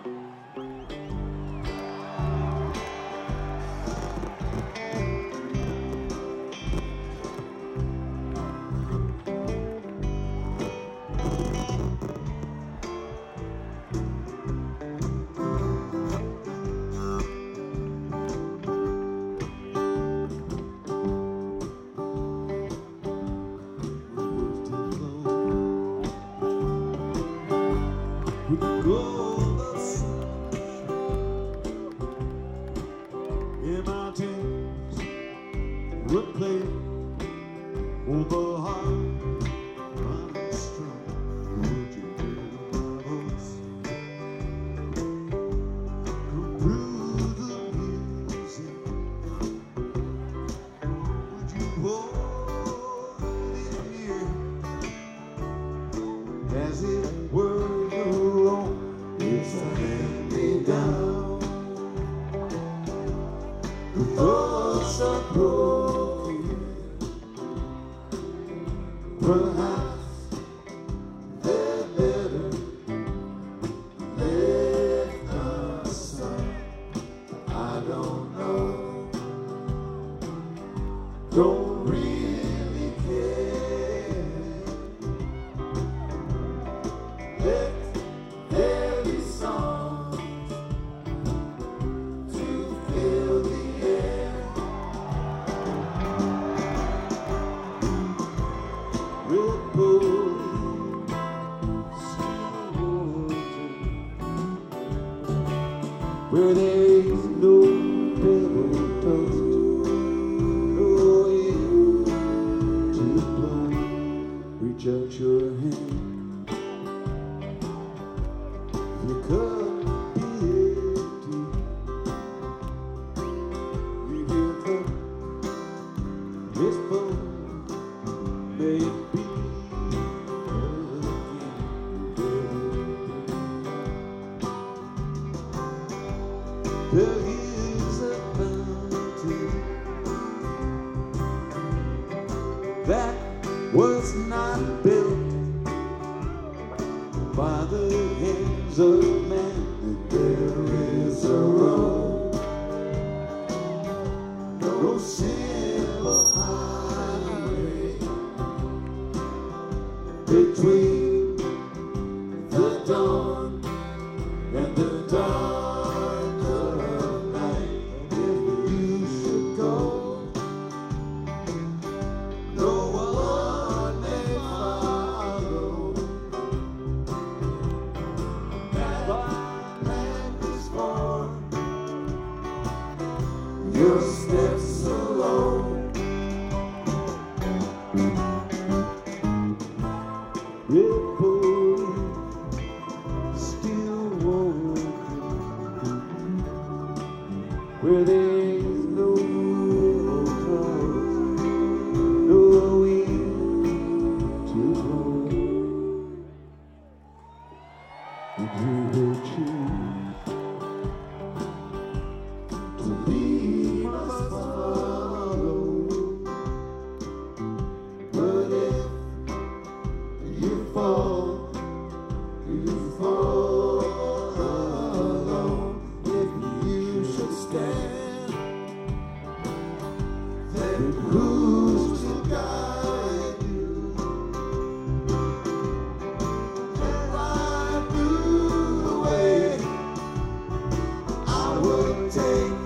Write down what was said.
With the golden sunshine, yeah, mountains would play over heart and strong. Would you hear my voice come through the music? Would you hold it near as it were? It's a hand-me-down. The thoughts are broken. Perhaps they're better left aside. I don't know. Don't really care. Let there be songs to fill the air. Red Bull, still water, where there's no pebble toast, no wind to blow. Reach out your hand. The cup be empty. You hear the whisper, may it be again. There is a fountain that was not built by the hands of man, and there is a road, no simple highway between the dawn and the dark of night. If you should go, no one may follow. Your steps alone. Red Bull, still walking, where there's no clouds, no wind to blow. Would you choose to leave us follow? But if you fall alone. If you should stand, then who's to guide you? And right through the way I would take